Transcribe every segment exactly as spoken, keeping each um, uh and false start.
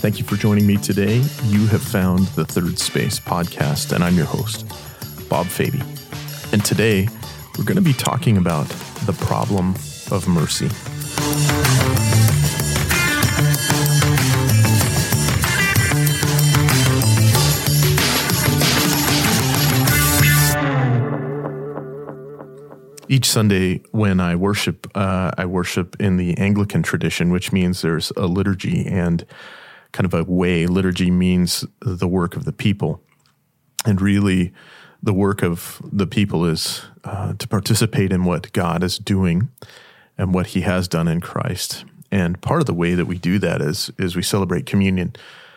Thank you for joining me today. You have found the Third Space podcast, and I'm your host, Bob Faby. And today, we're going to be talking about the problem of mercy. Each Sunday when I worship, uh, I worship in the Anglican tradition, which means there's a liturgy and kind of a way. Liturgy means the work of the people. And really, the work of the people is uh, to participate in what God is doing and what he has done in Christ. And part of the way that we do that is, is we celebrate communion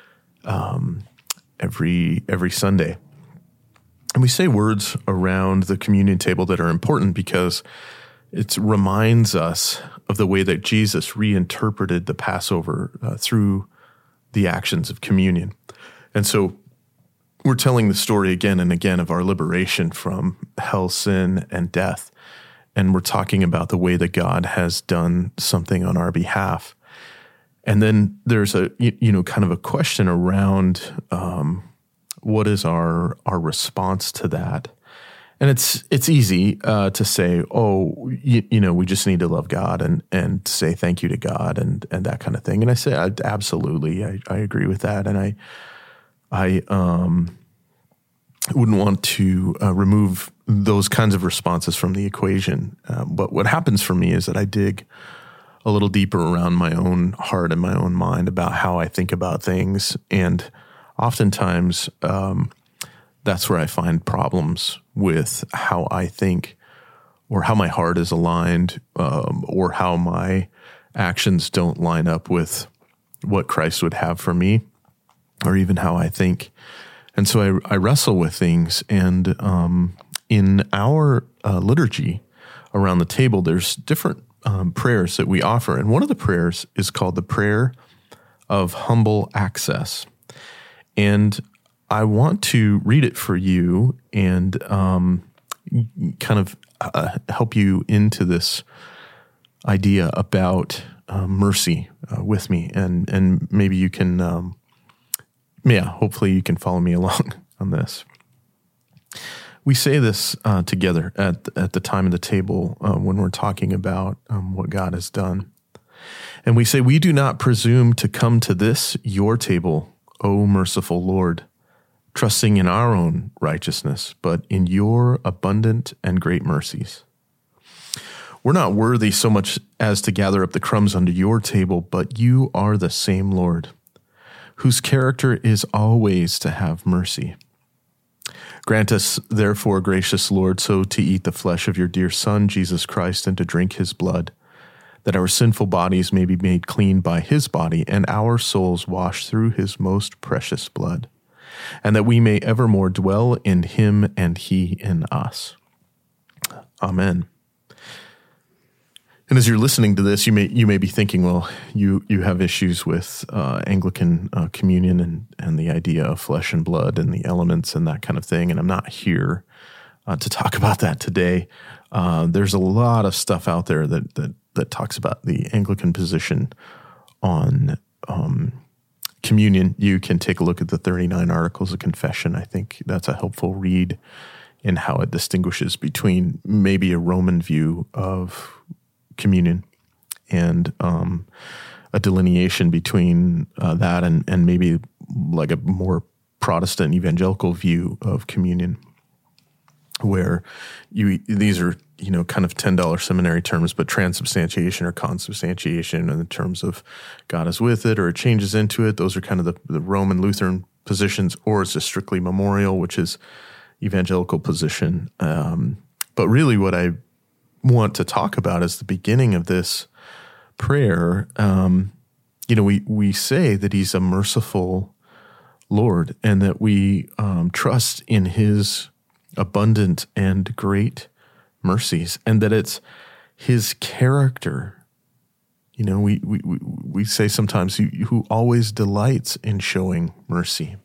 um, every every Sunday. And we say words around the communion table that are important because it reminds us of the way that Jesus reinterpreted the Passover uh, through the actions of communion. And so we're telling the story again and again of our liberation from hell, sin, and death. And we're talking about the way that God has done something on our behalf. And then there's a, you know, kind of a question around um, what is our our response to that? And it's it's easy uh, to say, oh, you, you know, we just need to love God and and say thank you to God and and that kind of thing. And I say, I, absolutely, I, I agree with that. And I I um, wouldn't want to uh, remove those kinds of responses from the equation. Uh, but what happens for me is that I dig a little deeper around my own heart and my own mind about how I think about things. And oftentimes, um, that's where I find problems with how I think or how my heart is aligned um, or how my actions don't line up with what Christ would have for me or even how I think. And so I, I wrestle with things. And um, in our uh, liturgy around the table, there's different um, prayers that we offer. And one of the prayers is called the prayer of humble access. And I want to read it for you and um, kind of uh, help you into this idea about uh, mercy uh, with me. And, and maybe you can, um, yeah, hopefully you can follow me along on this. We say this uh, together at, at the time of the table uh, when we're talking about um, what God has done. And we say, we do not presume to come to this, your table, O merciful Lord, trusting in our own righteousness, but in your abundant and great mercies. We're not worthy so much as to gather up the crumbs under your table, but you are the same Lord, whose character is always to have mercy. Grant us, therefore, gracious Lord, so to eat the flesh of your dear Son, Jesus Christ, and to drink his blood, that our sinful bodies may be made clean by his body, and our souls washed through his most precious blood, and that we may evermore dwell in him and he in us. Amen. And as you're listening to this, you may you may be thinking, well, you you have issues with uh, Anglican uh, communion and, and the idea of flesh and blood and the elements and that kind of thing, and I'm not here uh, to talk about that today. Uh, there's a lot of stuff out there that that that talks about the Anglican position on um, communion. You can take a look at the thirty-nine Articles of Confession. I think that's a helpful read in how it distinguishes between maybe a Roman view of communion and um, a delineation between uh, that and, and maybe like a more Protestant evangelical view of communion, where you these are, you know, kind of ten dollar seminary terms, but transubstantiation or consubstantiation in the terms of God is with it or it changes into it. Those are kind of the, the Roman Lutheran positions, or it's just strictly memorial, which is evangelical position. Um, but really what I want to talk about is the beginning of this prayer. Um, you know, we, we say that he's a merciful Lord and that we um, trust in his abundant and great mercies, and that it's his character. You know, we we we say sometimes who, who always delights in showing mercy.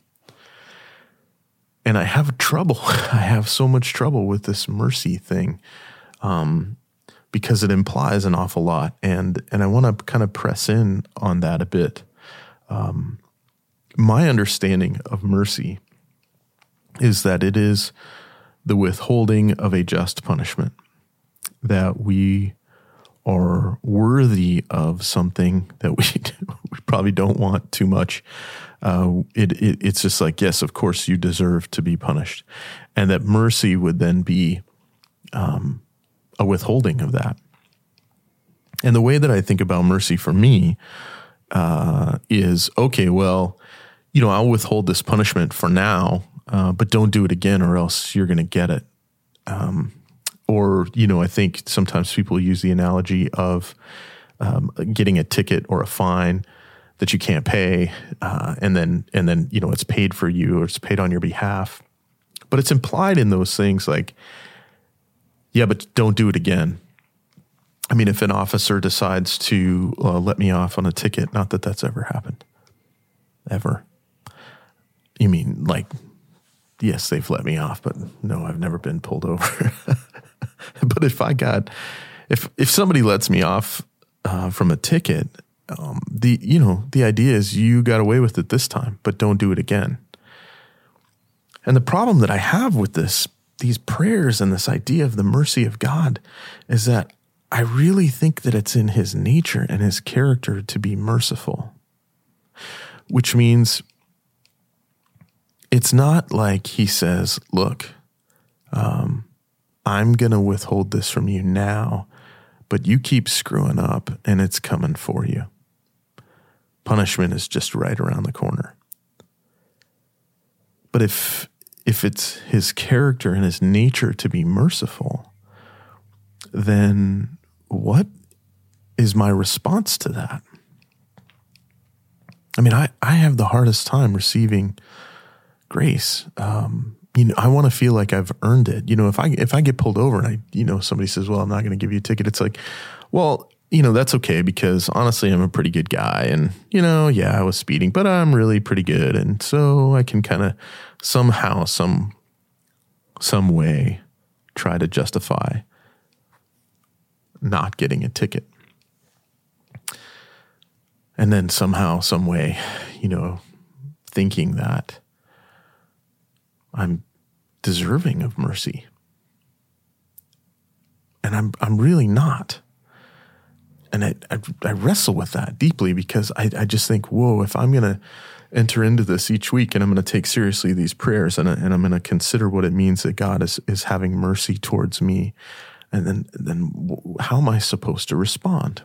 And I have trouble. I have so much trouble with this mercy thing um, because it implies an awful lot, and and I want to kind of press in on that a bit. Um, my understanding of mercy is that it is the withholding of a just punishment, that we are worthy of something that we we probably don't want too much. Uh, it, it it's just like, yes, of course you deserve to be punished, and that mercy would then be um, a withholding of that. And the way that I think about mercy for me uh, is, okay, well, you know, I'll withhold this punishment for now, uh, but don't do it again, or else you're going to get it. Um, Or, you know, I think sometimes people use the analogy of um, getting a ticket or a fine that you can't pay, uh, and then, and then, you know, it's paid for you or it's paid on your behalf. But it's implied in those things like, yeah, but don't do it again. I mean, if an officer decides to uh, let me off on a ticket, not that that's ever happened, ever. You mean like, yes, they've let me off, but no, I've never been pulled over. But if I got, if if somebody lets me off uh, from a ticket, um, the you know the idea is you got away with it this time, but don't do it again. And the problem that I have with this, these prayers and this idea of the mercy of God, is that I really think that it's in His nature and His character to be merciful, which means it's not like He says, "Look, um." I'm going to withhold this from you now, but you keep screwing up and it's coming for you. Punishment is just right around the corner." But if if it's His character and His nature to be merciful, then what is my response to that? I mean, I, I have the hardest time receiving grace. Um You know, I want to feel like I've earned it. You know, if I if I get pulled over and I, you know, somebody says, "Well, I'm not going to give you a ticket," it's like, well, you know, that's okay because honestly, I'm a pretty good guy, and you know, yeah, I was speeding, but I'm really pretty good, and so I can kind of somehow, some some way, try to justify not getting a ticket, and then somehow, some way, you know, thinking that I'm deserving of mercy. And I'm I'm really not. And I, I, I wrestle with that deeply because I, I just think, whoa, if I'm going to enter into this each week and I'm going to take seriously these prayers and, I, and I'm going to consider what it means that God is, is having mercy towards me, and then, then how am I supposed to respond?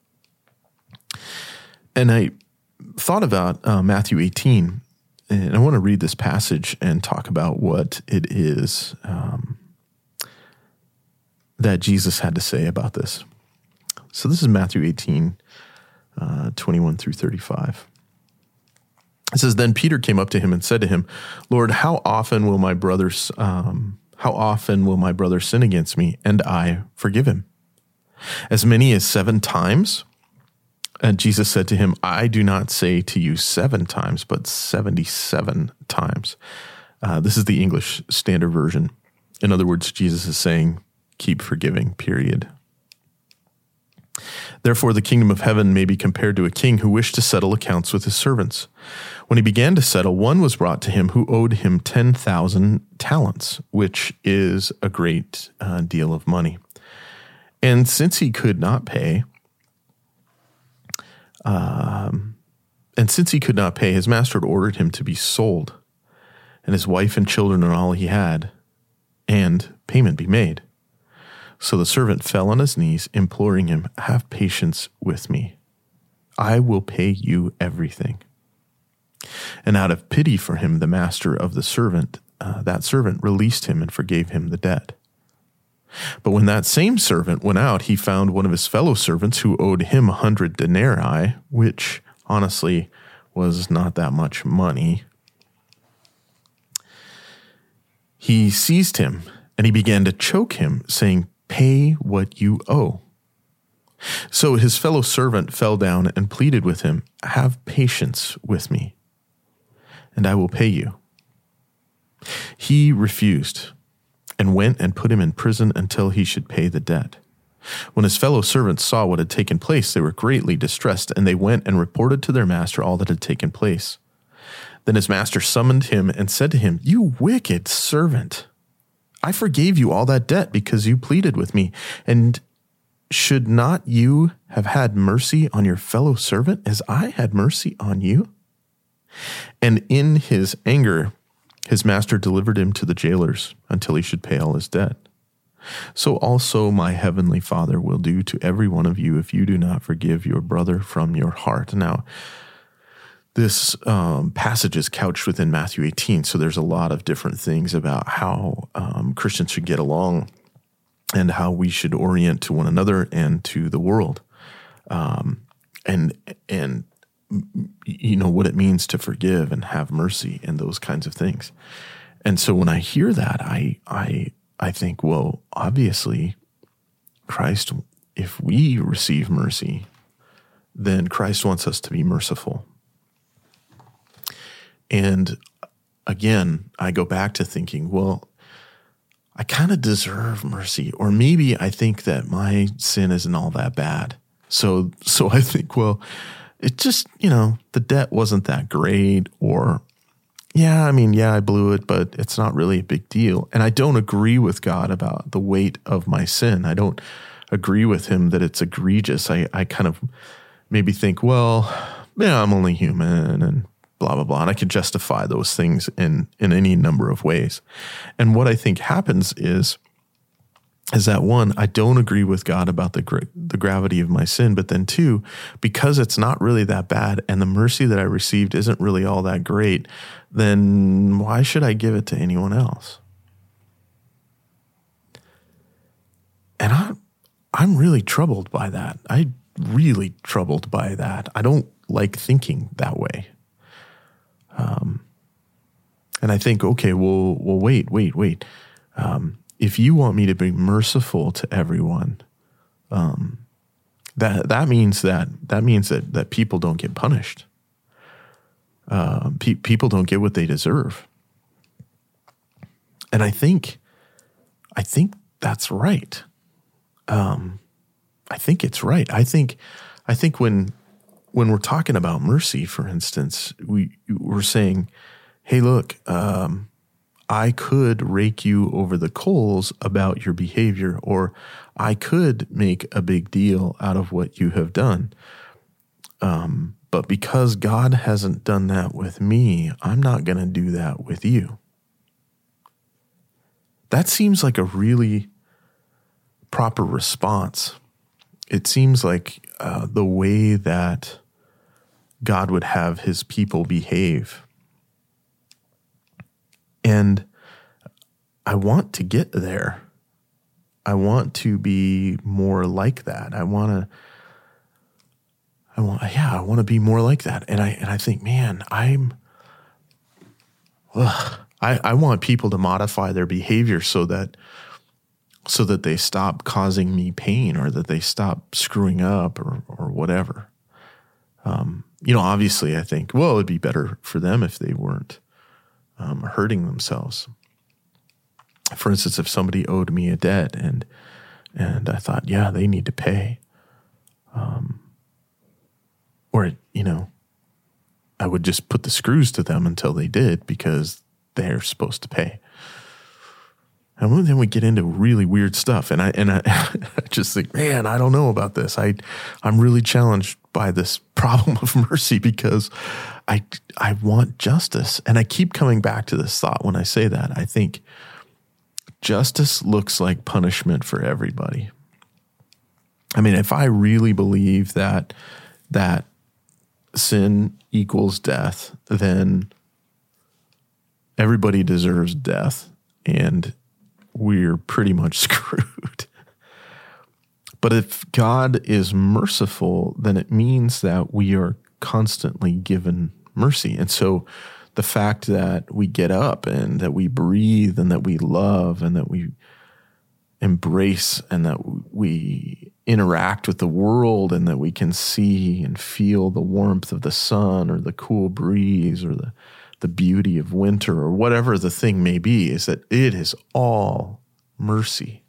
And I thought about uh, Matthew eighteen. And I want to read this passage and talk about what it is um, that Jesus had to say about this. So this is Matthew eighteen, uh, twenty-one through thirty-five. It says, "Then Peter came up to him and said to him, 'Lord, how often will my brothers, um, how often will my brother sin against me, and I forgive him? As many as seven times?' And Jesus said to him, 'I do not say to you seven times, but seventy-seven times.'" Uh, this is the English Standard Version. In other words, Jesus is saying, keep forgiving, period. "Therefore, the kingdom of heaven may be compared to a king who wished to settle accounts with his servants. When he began to settle, one was brought to him who owed him ten thousand talents, which is a great uh, deal of money. And since he could not pay, Um, and since he could not pay, his master had ordered him to be sold, and his wife and children and all he had, and payment be made. So the servant fell on his knees, imploring him, 'Have patience with me. I will pay you everything.' And out of pity for him, the master of the servant, uh, that servant released him and forgave him the debt. But when that same servant went out, he found one of his fellow servants who owed him a hundred denarii, which honestly was not that much money. He seized him and he began to choke him, saying, 'Pay what you owe.' So his fellow servant fell down and pleaded with him, 'Have patience with me, and I will pay you.' He refused, and went and put him in prison until he should pay the debt. When his fellow servants saw what had taken place, they were greatly distressed, and they went and reported to their master all that had taken place. Then his master summoned him and said to him, "You wicked servant, I forgave you all that debt because you pleaded with me. And should not you have had mercy on your fellow servant as I had mercy on you?" And in his anger, his master delivered him to the jailers until he should pay all his debt. So also my heavenly Father will do to every one of you if you do not forgive your brother from your heart. Now, this um, passage is couched within Matthew eighteen, so there's a lot of different things about how um, Christians should get along and how we should orient to one another and to the world, um, and and you know what it means to forgive and have mercy and those kinds of things. And so when I hear that, I I I think, well, obviously, Christ, if we receive mercy, then Christ wants us to be merciful. And again, I go back to thinking, well, I kind of deserve mercy, or maybe I think that my sin isn't all that bad. So, so I think, well, it just, you know, the debt wasn't that great, or yeah, I mean, yeah, I blew it, but it's not really a big deal. And I don't agree with God about the weight of my sin. I don't agree with him that it's egregious. I, I kind of maybe think, well, yeah, I'm only human and blah, blah, blah. And I can justify those things in, in any number of ways. And what I think happens is, is that one, I don't agree with God about the gra- the gravity of my sin, but then two, because it's not really that bad and the mercy that I received isn't really all that great, then why should I give it to anyone else? And I, I'm really troubled by that. I'm really troubled by that. I don't like thinking that way. Um, and I think, okay, well, well, wait, wait, wait. Um, If you want me to be merciful to everyone, um, that that means that that means that that people don't get punished. Uh, pe- people don't get what they deserve, and I think, I think that's right. Um, I think it's right. I think, I think when when we're talking about mercy, for instance, we we're saying, hey, look. Um, I could rake you over the coals about your behavior, or I could make a big deal out of what you have done. Um, but because God hasn't done that with me, I'm not going to do that with you. That seems like a really proper response. It seems like uh, the way that God would have his people behave. And I want to get there. I want to be more like that. I want to, I want, yeah, I want to be more like that. And I, and I think, man, I'm, ugh, I, I want people to modify their behavior so that, so that they stop causing me pain, or that they stop screwing up, or, or whatever. Um, you know, obviously I think, well, it'd be better for them if they weren't Um, hurting themselves. For instance, if somebody owed me a debt and and I thought, yeah, they need to pay, um, or you know, I would just put the screws to them until they did, because they're supposed to pay. And then we get into really weird stuff, and I and I, I just think, man, I don't know about this. I I'm really challenged by this problem of mercy, because I I want justice, and I keep coming back to this thought when I say that. I think justice looks like punishment for everybody. I mean, if I really believe that that sin equals death, then everybody deserves death, and we're pretty much screwed. But if God is merciful, then it means that we are constantly given mercy. And so the fact that we get up and that we breathe and that we love and that we embrace and that we interact with the world and that we can see and feel the warmth of the sun or the cool breeze or the the beauty of winter or whatever the thing may be, is that it is all mercy.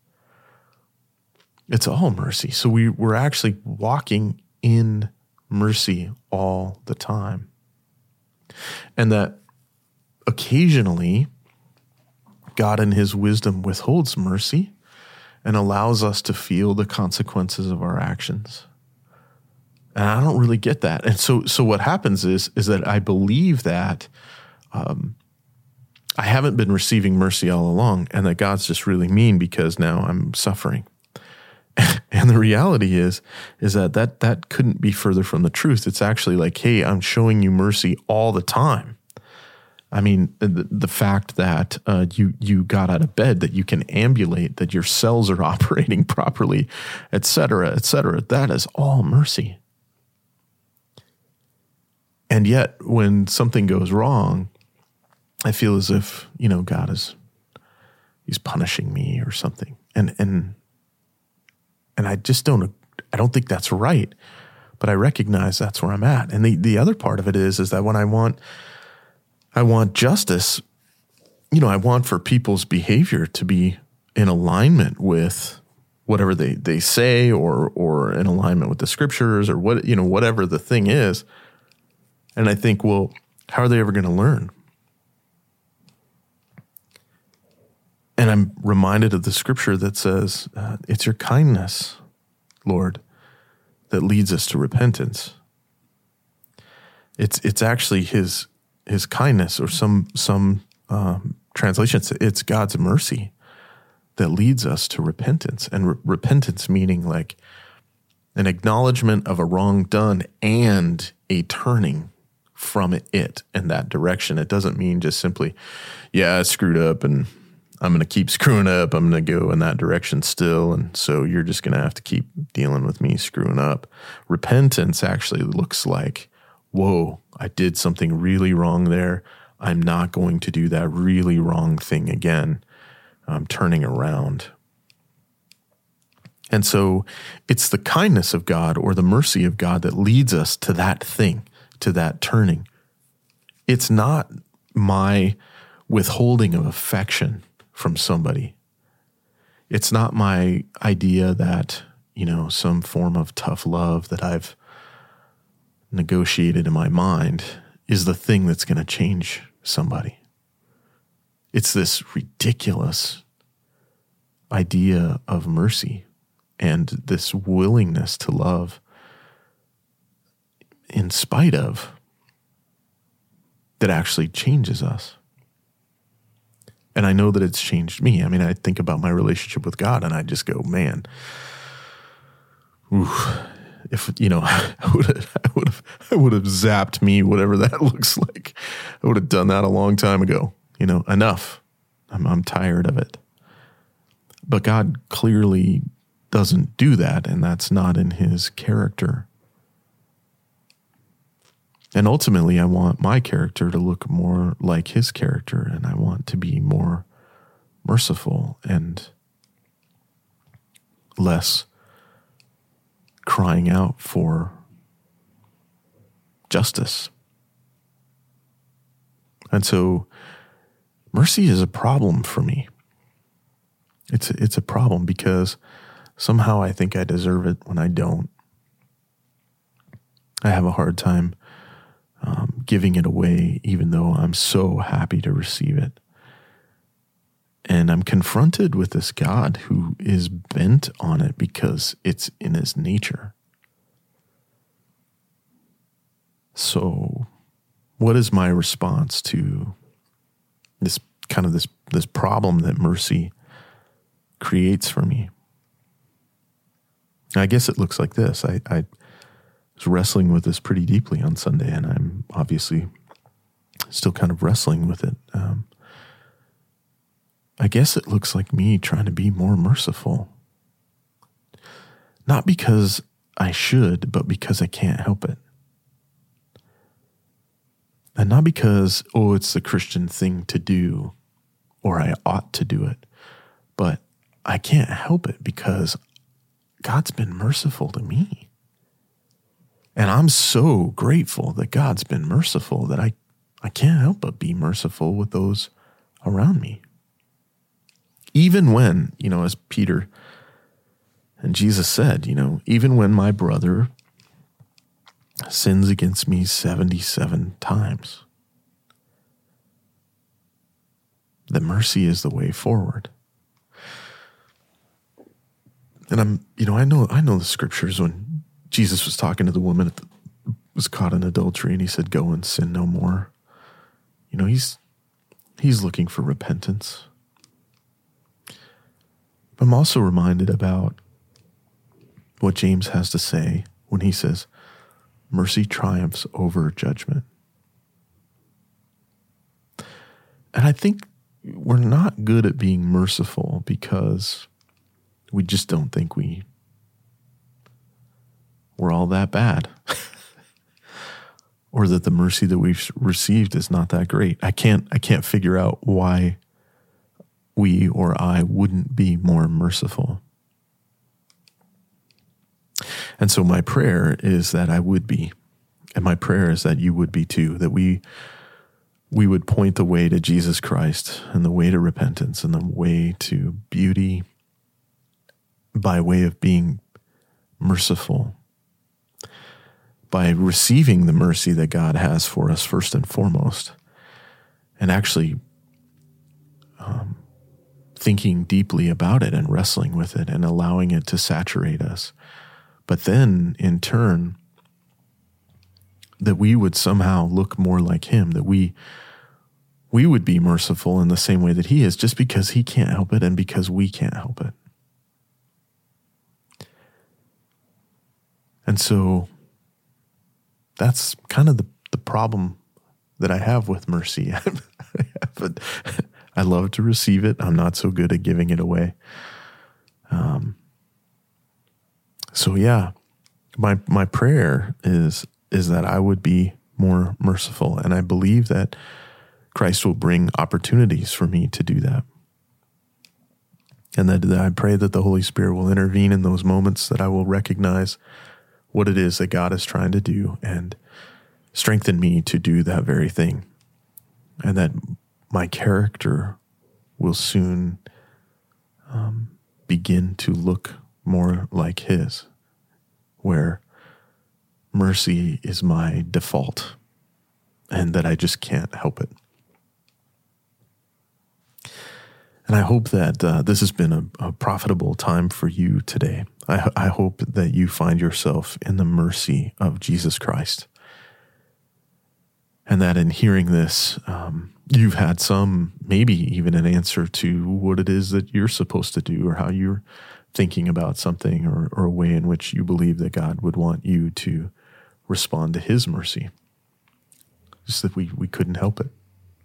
It's all mercy. So we, we're actually walking in mercy all the time. And that occasionally God in his wisdom withholds mercy and allows us to feel the consequences of our actions. And I don't really get that. And so so what happens is, is that I believe that um, I haven't been receiving mercy all along, and that God's just really mean because now I'm suffering. And the reality is, is that, that that couldn't be further from the truth. It's actually like, hey, I'm showing you mercy all the time. I mean, the, the fact that uh, you you got out of bed, that you can ambulate, that your cells are operating properly, et cetera, et cetera, that is all mercy. And yet, when something goes wrong, I feel as if, you know, God is, he's punishing me or something. And and and I just don't, I don't think that's right. But I recognize that's where I'm at. And the, the other part of it is, is that when I want, I want justice, you know, I want for people's behavior to be in alignment with whatever they, they say, or or in alignment with the scriptures, or what, you know, whatever the thing is. And I think, well, how are they ever going to learn? And I'm reminded of the scripture that says, uh, it's your kindness, Lord, that leads us to repentance. It's it's actually his his kindness, or some some um, translations, it's God's mercy that leads us to repentance. And re- repentance meaning like an acknowledgement of a wrong done and a turning from it in that direction. It doesn't mean just simply, yeah, I screwed up and I'm going to keep screwing up. I'm going to go in that direction still. And so you're just going to have to keep dealing with me screwing up. Repentance actually looks like, whoa, I did something really wrong there. I'm not going to do that really wrong thing again. I'm turning around. And so it's the kindness of God or the mercy of God that leads us to that thing, to that turning. It's not my withholding of affection from somebody. It's not my idea that, you know, some form of tough love that I've negotiated in my mind is the thing that's going to change somebody. It's this ridiculous idea of mercy and this willingness to love in spite of that actually changes us. And I know that it's changed me. I mean, I think about my relationship with God and I just go, man, ooh, if, you know, I would have, I would have, I would have zapped me, whatever that looks like. I would have done that a long time ago. You know, enough. I'm, I'm tired of it. But God clearly doesn't do that, and that's not in his character. And ultimately, I want my character to look more like his character, and I want to be more merciful and less crying out for justice. And so mercy is a problem for me. It's a, it's a problem because somehow I think I deserve it when I don't. I have a hard time um, giving it away, even though I'm so happy to receive it. And I'm confronted with this God who is bent on it because it's in his nature. So what is my response to this kind of this, this problem that mercy creates for me? I guess it looks like this. I, I was wrestling with this pretty deeply on Sunday, and I'm obviously still kind of wrestling with it. Um, I guess it looks like me trying to be more merciful. Not because I should, but because I can't help it. And not because, oh, it's the Christian thing to do, or I ought to do it, but I can't help it because God's been merciful to me. And I'm so grateful that God's been merciful that I, I can't help but be merciful with those around me. Even when, you know, as Peter and Jesus said, you know, even when my brother sins against me seventy-seven times, that mercy is the way forward. And I'm, you know, I know, I know the scriptures when Jesus was talking to the woman that was caught in adultery and he said, go and sin no more. You know, he's, he's looking for repentance. But I'm also reminded about what James has to say when he says, mercy triumphs over judgment. And I think we're not good at being merciful because we just don't think we, we're all that bad. Or that the mercy that we've received is not that great. I can't, I can't figure out why we or I wouldn't be more merciful. And so my prayer is that I would be, and my prayer is that you would be too, that we we would point the way to Jesus Christ and the way to repentance and the way to beauty by way of being merciful, by receiving the mercy that God has for us first and foremost, and actually um, thinking deeply about it and wrestling with it and allowing it to saturate us. But then, in turn, that we would somehow look more like him, that we we would be merciful in the same way that he is, just because he can't help it and because we can't help it. And so that's kind of the, the problem that I have with mercy. But I love to receive it. I'm not so good at giving it away. Um. So yeah, my my prayer is is that I would be more merciful, and I believe that Christ will bring opportunities for me to do that. And that, that I pray that the Holy Spirit will intervene in those moments, that I will recognize what it is that God is trying to do and strengthen me to do that very thing. And that my character will soon um, begin to look more like his, where mercy is my default and that I just can't help it. And I hope that uh, this has been a, a profitable time for you today. I, I hope that you find yourself in the mercy of Jesus Christ. And that in hearing this, um, you've had some, maybe even an answer to what it is that you're supposed to do or how you're thinking about something, or, or a way in which you believe that God would want you to respond to his mercy. Just that we, we couldn't help it.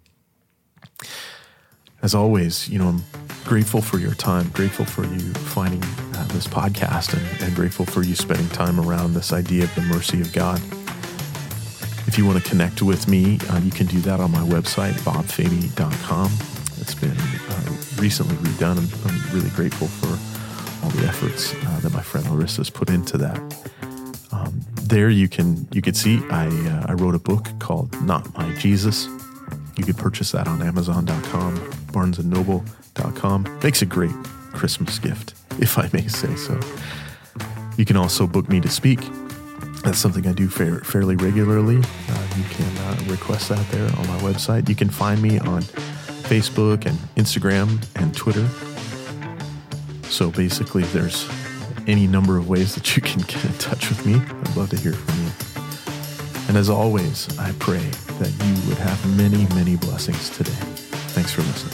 As always, you know, I'm grateful for your time, grateful for you finding uh, this podcast, and, and grateful for you spending time around this idea of the mercy of God. If you want to connect with me, uh, you can do that on my website, bob fahmy dot com. It's been uh, recently redone. I'm, I'm really grateful for all the efforts uh, that my friend Larissa has put into that. Um, there you can you can see I uh, I wrote a book called Not My Jesus. You could purchase that on amazon dot com, barnes and noble dot com. Makes a great Christmas gift, if I may say so. You can also book me to speak. That's something I do fa- fairly regularly. Uh, you can uh, request that there on my website. You can find me on Facebook and Instagram and Twitter. So basically, there's any number of ways that you can get in touch with me. I'd love to hear from you. And as always, I pray that you would have many, many blessings today. Thanks for listening.